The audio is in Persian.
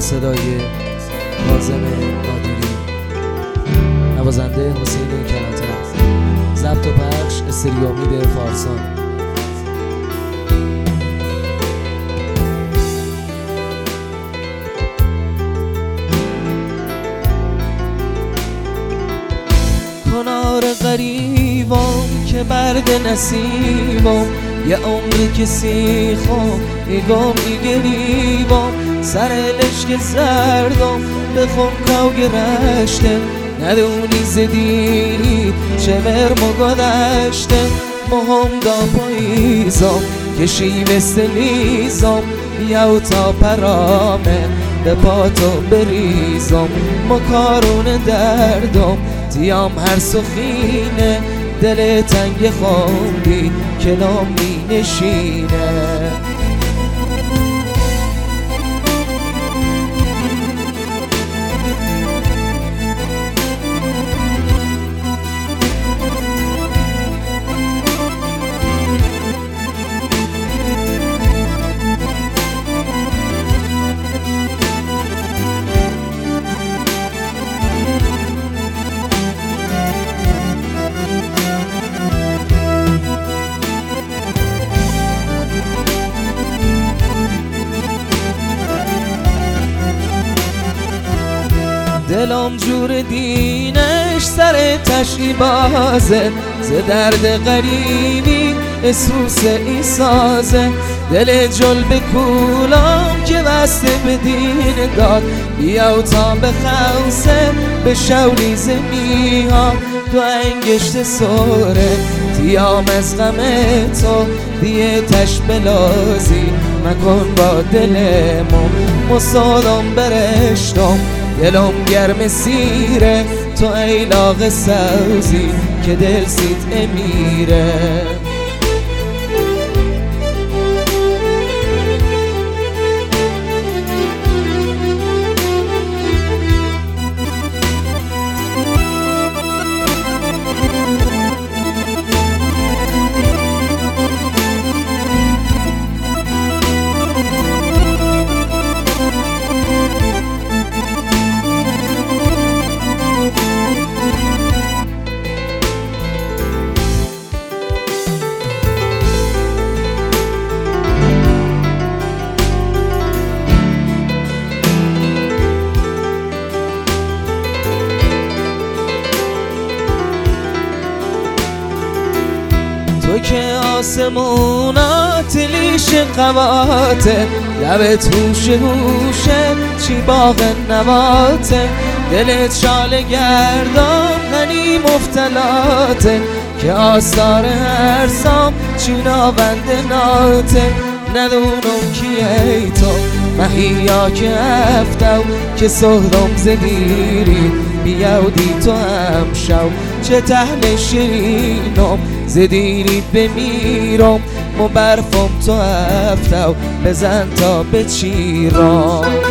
صدای کاظم نادری، نوازنده حسین کلانتر، ضبط و پخش استودیو امید فارسان. کنار غریبم که برد نسیبم، یه عمر که سیخم ایگم ایگریبم، سر لشک زردم به خونکاو گرشته، ندونی زدیری چه ورمو گذشته، مهم دا پاییزم کشی بستلیزم، بیاو تا پرامه به پاتو بریزم، مکارون دردم تیام هر سخینه، دل تنگ خوندی کلام می نشینه. دلم جور دینش سر تشی بازه، ز درد غریبی اسوس ای سازه، دل جل به کولم که بسته به دین داد، بیاو تا به خوصه به شولی زمیها، تو انگشت سوره تیام از غم تو، دیه تش بلازی مکن با دلمو، مسادم برشتم دلم گرم سیره، تو ایلاغ سوزی که دل سیت امیره. تو که آسمونات لیش قواته، لب توش هوشه چی باغ نواته، دلت شال گردان غنی مفتلاته، که آثار هر سام چی ناونده ناته، ندونم کیه تو محیا که هفتو، که سهرم زدیری بیاودی تو هم شو، چه تهل شیرینم زدیری بمیرم، مو برفم تو هفتو بزن تا بچیرم.